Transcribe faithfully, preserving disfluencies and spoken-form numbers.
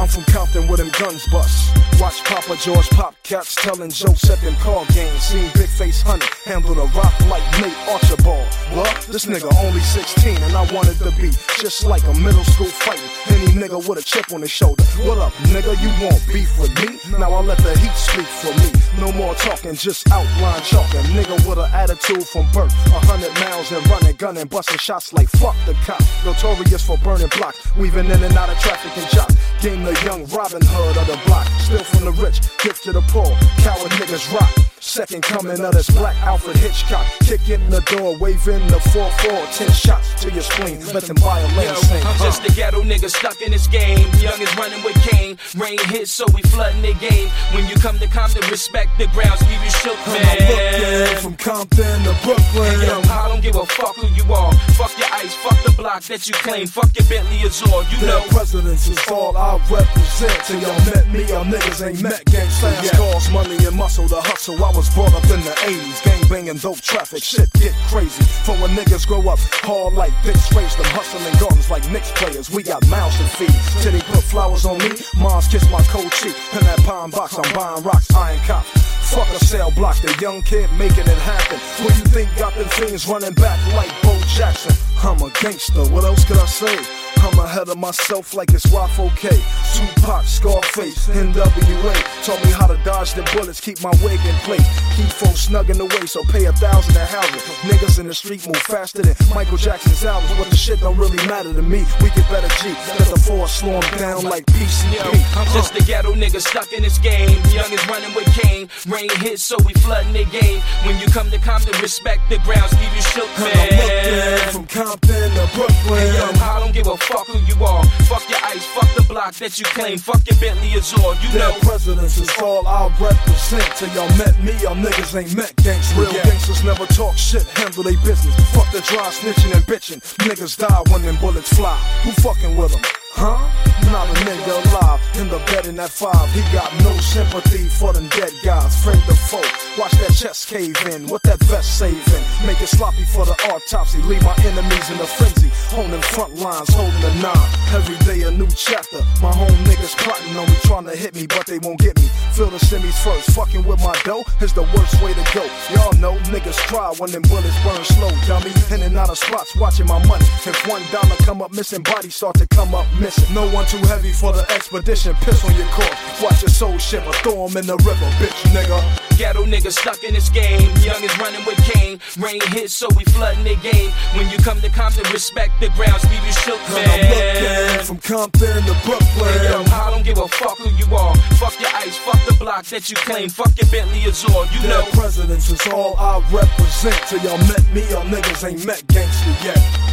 from Compton where them guns bust. Watch Papa George pop cats telling jokes at them card games. Seen Big Face Honey handle the rock like Nate Archibald. Well, this nigga only sixteen and I wanted to be just like a middle school fighting any nigga with a chip on his shoulder. What up, nigga? You want beef with me? Now I'll let the heat speak for me. No more talking, just outline chalking. Nigga with an attitude from birth. A hundred miles and running, gunning, busting shots like fuck the cop. Notorious for burning blocks, weaving in and out of traffic and jock. Game the young Robin Hood of the block. Still from the rich, gift to the poor. Coward niggas rock. Second coming of this black Alfred Hitchcock. Kick in the door, waving the four four. Ten shots to your spleen, let them violate sing. I'm just a ghetto nigga stuck in this game. Young is running with cane. Rain hits, so we flooding the game. When you come to Compton, respect the grounds, leave you shook, man. I'm looking from Compton to Brooklyn. Hey, yo, I don't give a fuck who you are. Fuck your ice, fuck the block that you claim. Fuck your Bentley Azor, you know. Their presidents is all I represent. Till y'all met me, y'all niggas ain't met gangsta yet. Cars, money, and muscle, the hustle. I was brought up in the eighties. Gang banging, dope traffic, shit get crazy. For when niggas grow up hard like dicks, raise them hustling guns like Knicks players. We got mouths to feed. Till they put flowers on me, moms kiss my cold cheek. In that pine box, I'm buying rocks, iron cop. Fuck a cell block, the young kid making it happen. Who you think got them things running back like Bo Jackson? I'm a gangster, what else could I say? I'm ahead of myself like it's Y four K. Tupac, Scarface, N W A taught me how to dodge the bullets, keep my wig in place. Keep folks snug in the way, so pay a thousand and house it. Niggas in the street move faster than Michael Jackson's albums, but the shit don't really matter to me. We get better G, let the force slow 'em down like P C P. Yo, I'm just a ghetto nigga stuck in this game. Young is running with cane. Rain hits, so we flooding the game. When you come to Compton, respect the grounds, leave you shook, man. I'm looking from Compton to Brooklyn. Hey, yo, I don't give a fuck who you are. Fuck your ice, fuck the block that you claim. Fuck your Bentley Azor, you Their know. presidents is all I represent. Till y'all met me, y'all niggas ain't met gangsters. Real yet. Gangsters never talk shit, handle they business. Fuck the dry snitching and bitching. Niggas die when them bullets fly. Who fucking with them? Huh? Not a nigga alive in the bed in that five. He got no sympathy for them dead guys. Friend the foe. Watch that chest cave in. What that vest saving? Make it sloppy for the autopsy. Leave my enemies in a frenzy. On them front lines, holding the nine. Every day a new chapter. My home niggas plotting on me, trying to hit me, but they won't get me. Feel the semis first. Fucking with my dough is the worst way to go. Y'all know niggas cry when them bullets burn slow. Dummy in and out of spots, watching my money. If one dollar come up missing, bodies start to come up missing. No one too heavy for the expedition. Piss on your corpse. Watch your soul shiver. Throw 'em in the river, bitch nigga. Ghetto nigga stuck in this game. Young is running with cane. Rain hits, so we flooding the game. When you come to Compton, respect the grounds, leave you shook, man. I'm looking from Compton to Brooklyn. Hey, yo, I don't give a fuck who you are. Fuck your ice, fuck the block that you claim. Fuck your Bentley Azor, you Their know. presidents is all I represent. Till y'all met me, y'all niggas ain't met gangster yet.